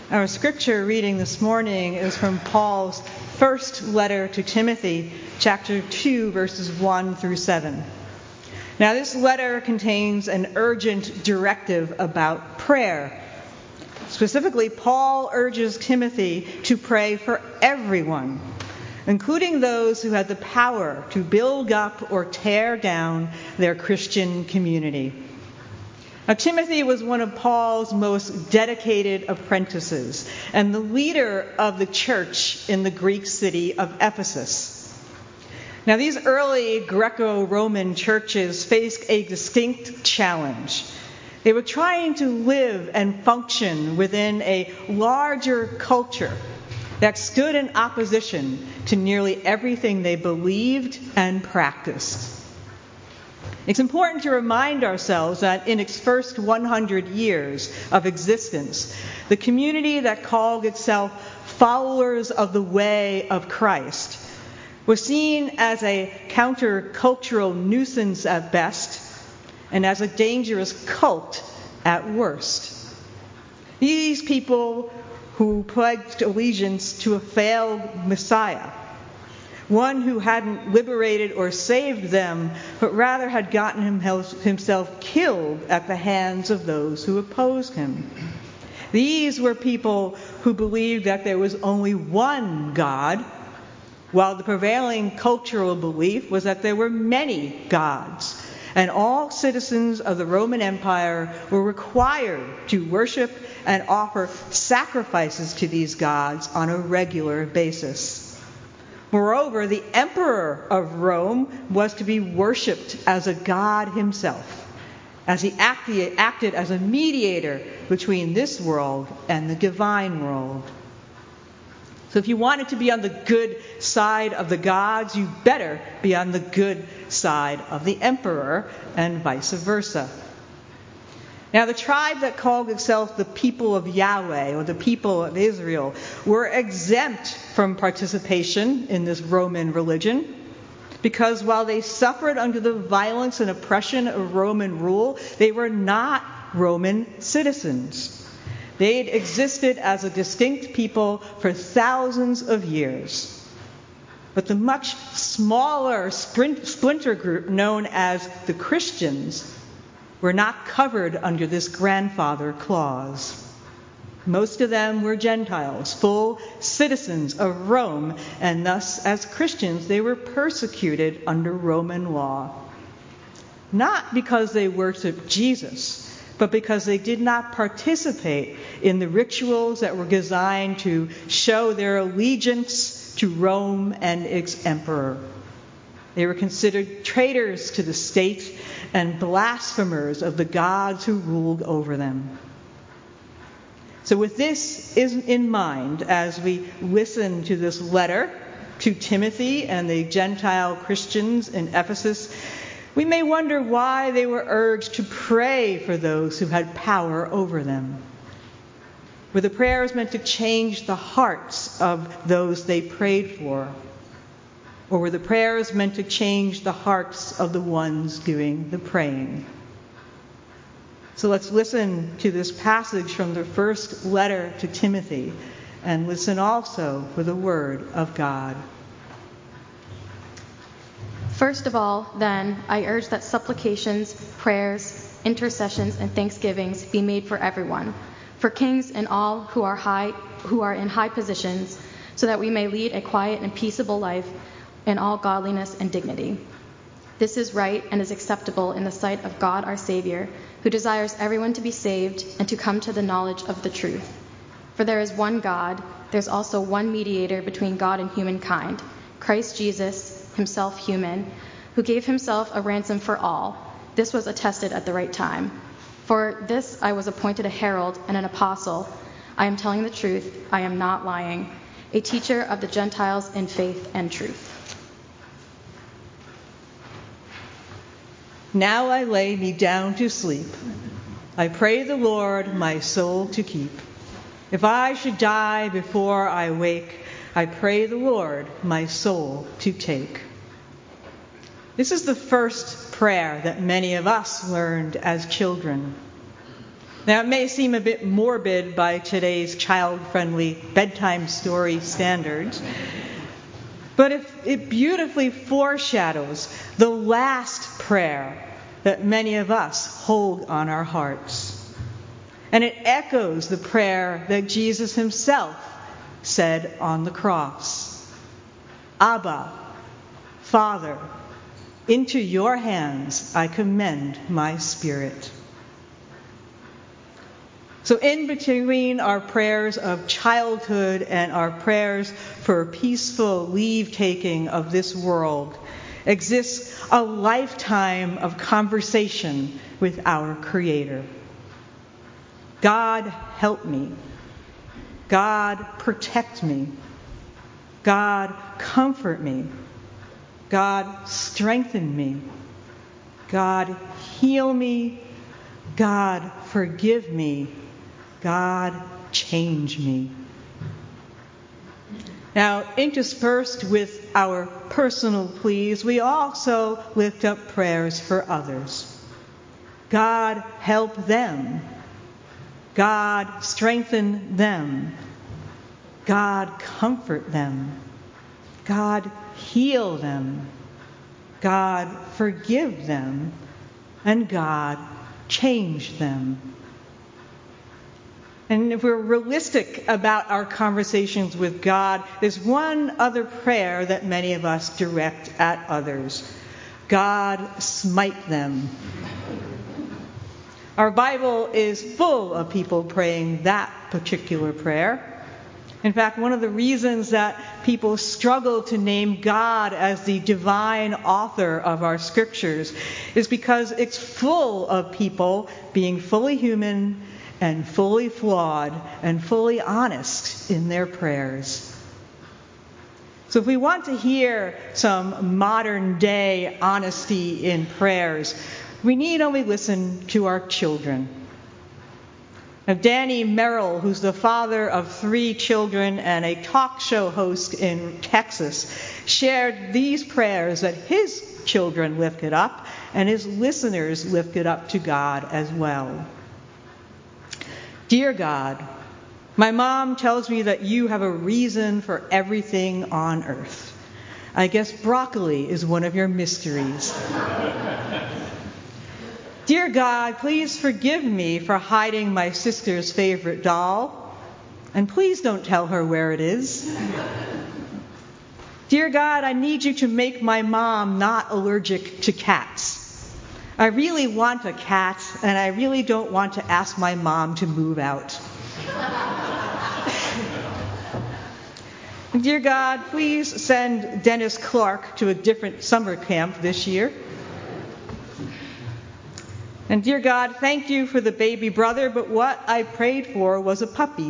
Our scripture reading this morning is from Paul's first letter to Timothy, chapter 2, verses 1 through 7. Now, this letter contains an urgent directive about prayer. Specifically, Paul urges Timothy to pray for everyone, including those who had the power to build up or tear down their Christian community. Now, Timothy was one of Paul's most dedicated apprentices and the leader of the church in the Greek city of Ephesus. Now, these early Greco-Roman churches faced a distinct challenge. They were trying to live and function within a larger culture that stood in opposition to nearly everything they believed and practiced. It's important to remind ourselves that in its first 100 years of existence, the community that called itself followers of the way of Christ was seen as a countercultural nuisance at best and as a dangerous cult at worst. These people who pledged allegiance to a failed Messiah, one who hadn't liberated or saved them, but rather had gotten himself killed at the hands of those who opposed him. These were people who believed that there was only one God, while the prevailing cultural belief was that there were many gods, and all citizens of the Roman Empire were required to worship and offer sacrifices to these gods on a regular basis. Moreover, the emperor of Rome was to be worshipped as a god himself, as he acted as a mediator between this world and the divine world. So if you wanted to be on the good side of the gods, you better be on the good side of the emperor, and vice versa. Now, the tribe that called itself the people of Yahweh, or the people of Israel, were exempt from participation in this Roman religion, because while they suffered under the violence and oppression of Roman rule, they were not Roman citizens. They had existed as a distinct people for thousands of years. But the much smaller splinter group known as the Christians were not covered under this grandfather clause. Most of them were Gentiles, full citizens of Rome, and thus, as Christians, they were persecuted under Roman law. Not because they worshiped Jesus, but because they did not participate in the rituals that were designed to show their allegiance to Rome and its emperor. They were considered traitors to the state and blasphemers of the gods who ruled over them. So with this in mind, as we listen to this letter to Timothy and the Gentile Christians in Ephesus, we may wonder why they were urged to pray for those who had power over them. Were the prayers meant to change the hearts of those they prayed for? Or were the prayers meant to change the hearts of the ones doing the praying? So let's listen to this passage from the first letter to Timothy, and listen also for the word of God. First of all, then, I urge that supplications, prayers, intercessions, and thanksgivings be made for everyone, for kings and all who are in high positions, so that we may lead a quiet and peaceable life in all godliness and dignity. This is right and is acceptable in the sight of God our Savior, who desires everyone to be saved and to come to the knowledge of the truth. For there is one God, there's also one mediator between God and humankind, Christ Jesus, himself human, who gave himself a ransom for all. This was attested at the right time. For this I was appointed a herald and an apostle. I am telling the truth, I am not lying, a teacher of the Gentiles in faith and truth. Now I lay me down to sleep. I pray the Lord my soul to keep. If I should die before I wake, I pray the Lord my soul to take. This is the first prayer that many of us learned as children. Now, it may seem a bit morbid by today's child-friendly bedtime story standards, but it beautifully foreshadows the last prayer that many of us hold on our hearts. And it echoes the prayer that Jesus himself said on the cross. Abba, Father, into your hands I commend my spirit. So in between our prayers of childhood and our prayers for peaceful leave-taking of this world exists a lifetime of conversation with our Creator. God, help me. God, protect me. God, comfort me. God, strengthen me. God, heal me. God, forgive me. God, change me. Now, interspersed with our personal pleas, we also lift up prayers for others. God, help them. God, strengthen them. God, comfort them. God, heal them. God, forgive them. And God, change them. And if we're realistic about our conversations with God, there's one other prayer that many of us direct at others. God, smite them. Our Bible is full of people praying that particular prayer. In fact, one of the reasons that people struggle to name God as the divine author of our scriptures is because it's full of people being fully human and fully flawed and fully honest in their prayers. So if we want to hear some modern day honesty in prayers, we need only listen to our children. Now, Danny Merrill, who's the father of 3 children and a talk show host in Texas, shared these prayers that his children lifted up and his listeners lifted up to God as well. Dear God, my mom tells me that you have a reason for everything on earth. I guess broccoli is one of your mysteries. Dear God, please forgive me for hiding my sister's favorite doll, and please don't tell her where it is. Dear God, I need you to make my mom not allergic to cats. I really want a cat, and I really don't want to ask my mom to move out. Dear God, please send Dennis Clark to a different summer camp this year. And dear God, thank you for the baby brother, but what I prayed for was a puppy.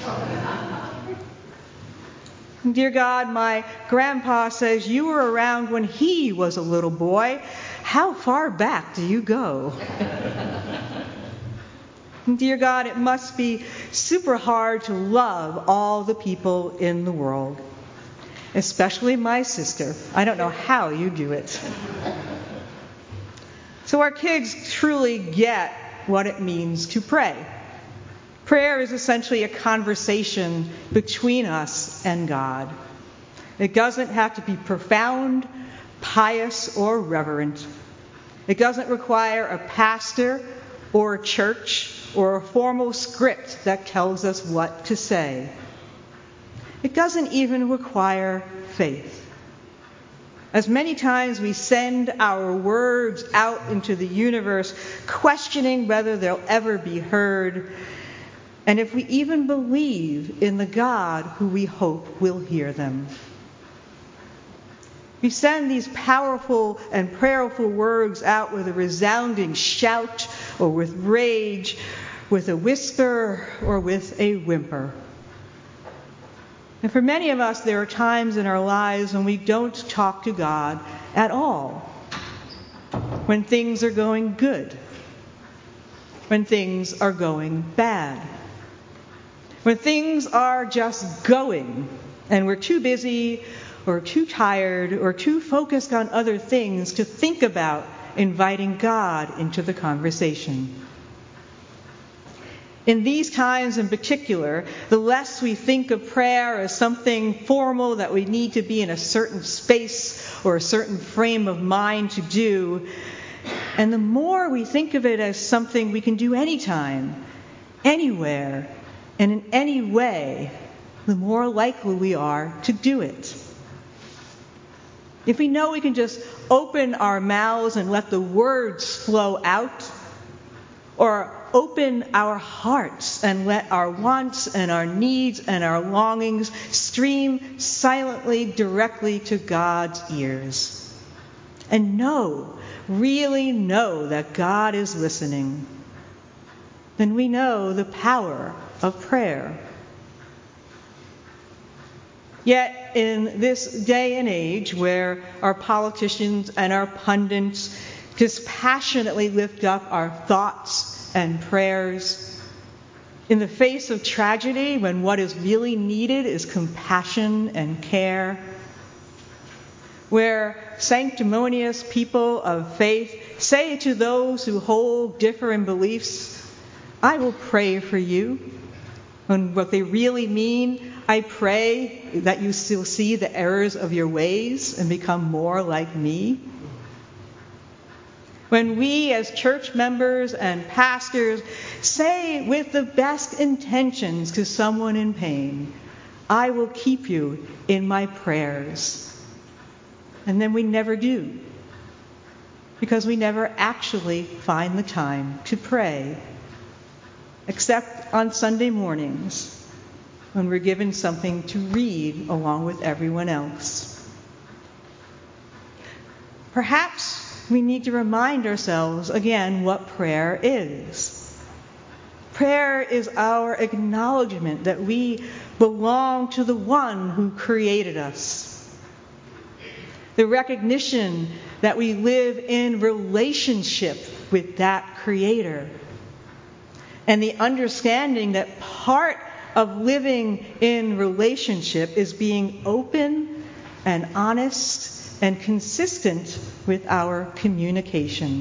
And dear God, my grandpa says you were around when he was a little boy. How far back do you go? And dear God, it must be super hard to love all the people in the world, especially my sister. I don't know how you do it. So our kids truly get what it means to pray. Prayer is essentially a conversation between us and God. It doesn't have to be profound, pious, or reverent. It doesn't require a pastor or a church or a formal script that tells us what to say. It doesn't even require faith. As many times we send our words out into the universe, questioning whether they'll ever be heard, and if we even believe in the God who we hope will hear them. We send these powerful and prayerful words out with a resounding shout, or with rage, with a whisper, or with a whimper. And for many of us, there are times in our lives when we don't talk to God at all. When things are going good. When things are going bad. When things are just going and we're too busy or too tired or too focused on other things to think about inviting God into the conversation. In these times in particular, the less we think of prayer as something formal that we need to be in a certain space or a certain frame of mind to do, and the more we think of it as something we can do anytime, anywhere, and in any way, the more likely we are to do it. If we know we can just open our mouths and let the words flow out, or open our hearts and let our wants and our needs and our longings stream silently directly to God's ears, and really know that God is listening, then we know the power of prayer. Yet in this day and age where our politicians and our pundits dispassionately lift up our thoughts and prayers, in the face of tragedy, when what is really needed is compassion and care, where sanctimonious people of faith say to those who hold differing beliefs, "I will pray for you," when what they really mean, "I pray that you still see the errors of your ways and become more like me." When we as church members and pastors say with the best intentions to someone in pain, "I will keep you in my prayers," and then we never do, because we never actually find the time to pray, except on Sunday mornings when we're given something to read along with everyone else. Perhaps we need to remind ourselves again what prayer is. Prayer is our acknowledgement that we belong to the one who created us. The recognition that we live in relationship with that Creator. And the understanding that part of living in relationship is being open and honest and consistent with our communication.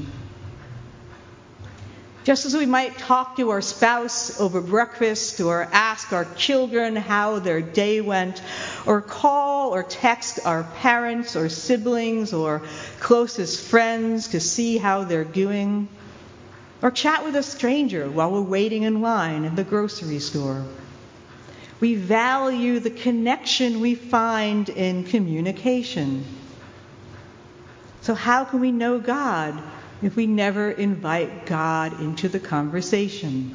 Just as we might talk to our spouse over breakfast, or ask our children how their day went, or call or text our parents or siblings or closest friends to see how they're doing, or chat with a stranger while we're waiting in line at the grocery store. We value the connection we find in communication. So how can we know God if we never invite God into the conversation?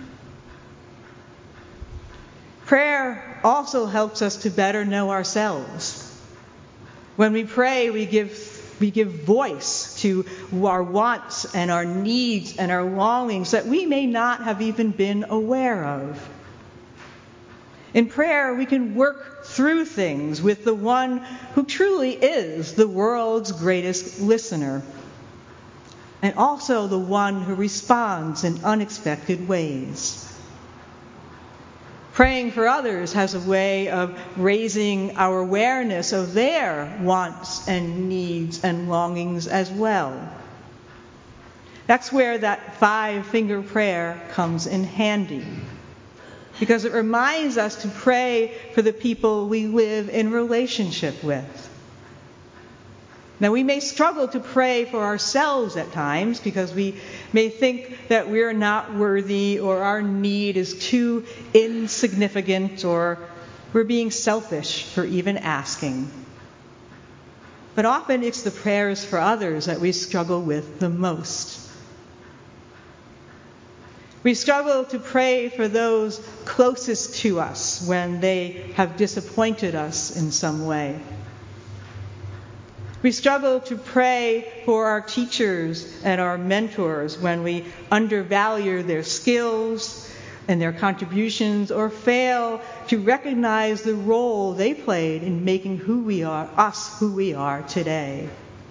Prayer also helps us to better know ourselves. When we pray, we give voice to our wants and our needs and our longings that we may not have even been aware of. In prayer, we can work through things with the one who truly is the world's greatest listener, and also the one who responds in unexpected ways. Praying for others has a way of raising our awareness of their wants and needs and longings as well. That's where that 5-finger prayer comes in handy, because it reminds us to pray for the people we live in relationship with. Now, we may struggle to pray for ourselves at times because we may think that we're not worthy, or our need is too insignificant, or we're being selfish for even asking. But often it's the prayers for others that we struggle with the most. We struggle to pray for those closest to us when they have disappointed us in some way. We struggle to pray for our teachers and our mentors when we undervalue their skills and their contributions, or fail to recognize the role they played in making who we are today.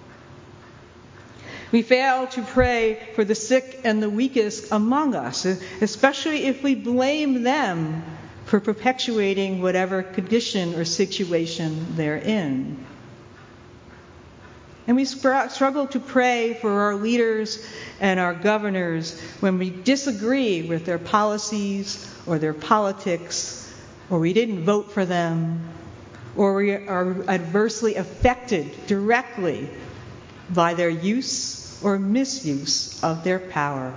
We fail to pray for the sick and the weakest among us, especially if we blame them for perpetuating whatever condition or situation they're in. And we struggle to pray for our leaders and our governors when we disagree with their policies or their politics, or we didn't vote for them, or we are adversely affected directly by their use or misuse of their power.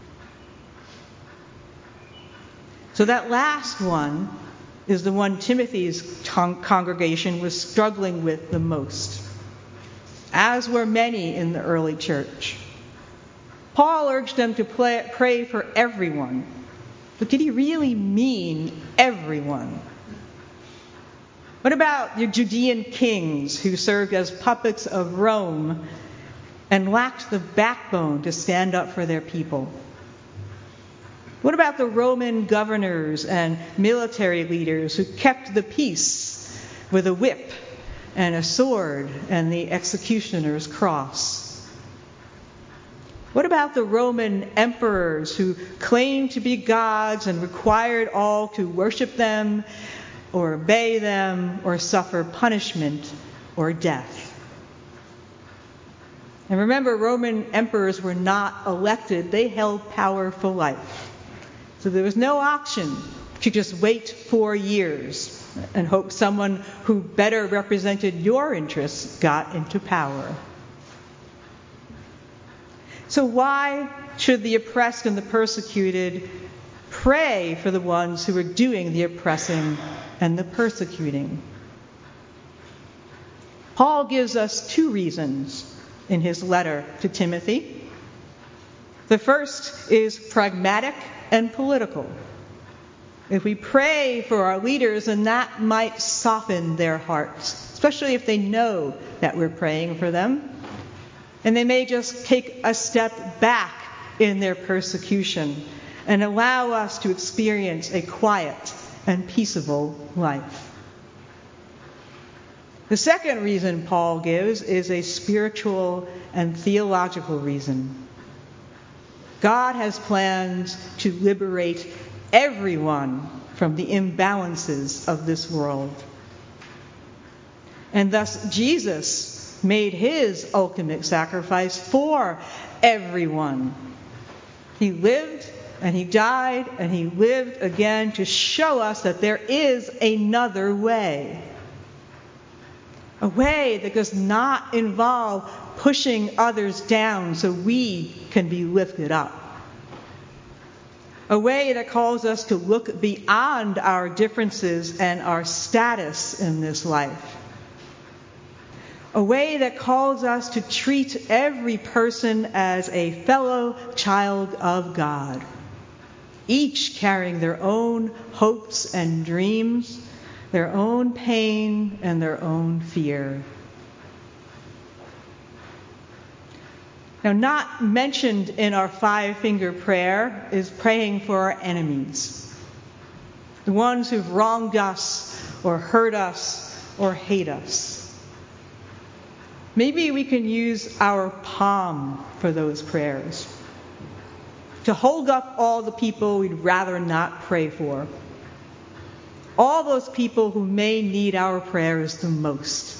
So that last one is the one Timothy's congregation was struggling with the most, as were many in the early church. Paul urged them to pray for everyone. But did he really mean everyone? What about the Judean kings who served as puppets of Rome and lacked the backbone to stand up for their people? What about the Roman governors and military leaders who kept the peace with a whip and a sword and the executioner's cross? What about the Roman emperors who claimed to be gods and required all to worship them or obey them or suffer punishment or death? And remember, Roman emperors were not elected. They held power for life. So there was no option to just wait 4 years and hope someone who better represented your interests got into power. So why should the oppressed and the persecuted pray for the ones who are doing the oppressing and the persecuting? Paul gives us 2 reasons in his letter to Timothy. The first is pragmatic and political. If we pray for our leaders, then that might soften their hearts, especially if they know that we're praying for them. And they may just take a step back in their persecution and allow us to experience a quiet and peaceable life. The second reason Paul gives is a spiritual and theological reason. God has plans to liberate everyone from the imbalances of this world. And thus Jesus made his ultimate sacrifice for everyone. He lived and he died and he lived again to show us that there is another way. A way that does not involve pushing others down so we can be lifted up. A way that calls us to look beyond our differences and our status in this life. A way that calls us to treat every person as a fellow child of God, each carrying their own hopes and dreams, their own pain and their own fear. Now, not mentioned in our 5-finger prayer is praying for our enemies, the ones who've wronged us or hurt us or hate us. Maybe we can use our palm for those prayers, to hold up all the people we'd rather not pray for, all those people who may need our prayers the most.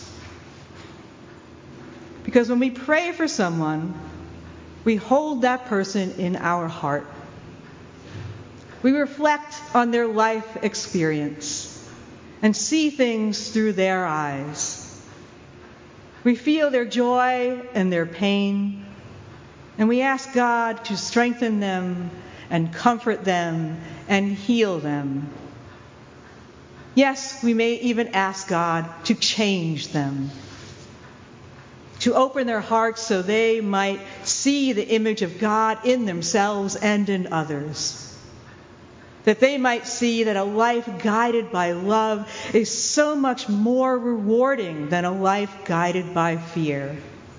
Because when we pray for someone, we hold that person in our heart. We reflect on their life experience and see things through their eyes. We feel their joy and their pain, and we ask God to strengthen them and comfort them and heal them. Yes, we may even ask God to change them, to open their hearts so they might see the image of God in themselves and in others. That they might see that a life guided by love is so much more rewarding than a life guided by fear.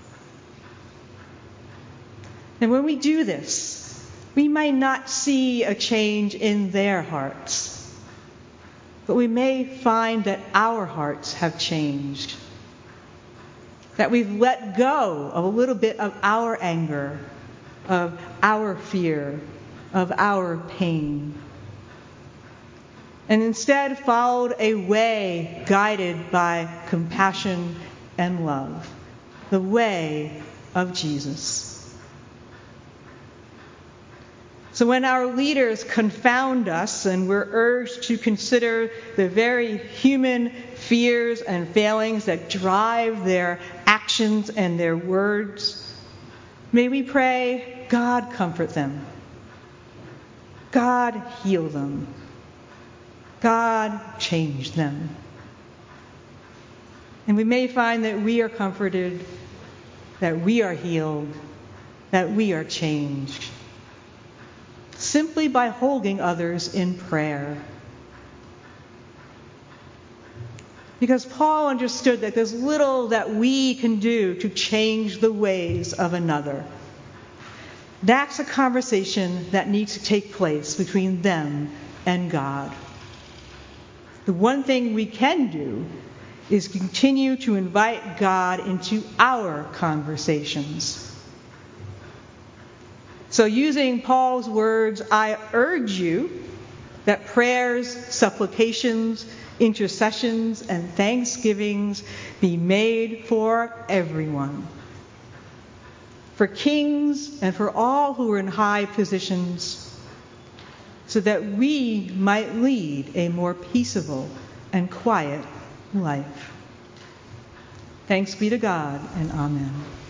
And when we do this, we might not see a change in their hearts, but we may find that our hearts have changed. That we've let go of a little bit of our anger, of our fear, of our pain. And instead followed a way guided by compassion and love. the way of Jesus. So when our leaders confound us and we're urged to consider the very human fears and failings that drive their actions and their words, may we pray, God comfort them. God heal them. God change them. And we may find that we are comforted, that we are healed, that we are changed, simply by holding others in prayer. Because Paul understood that there's little that we can do to change the ways of another. That's a conversation that needs to take place between them and God. The one thing we can do is continue to invite God into our conversations. So using Paul's words, I urge you that prayers, supplications, intercessions, and thanksgivings be made for everyone, for kings and for all who are in high positions, so that we might lead a more peaceable and quiet life. Thanks be to God, and amen.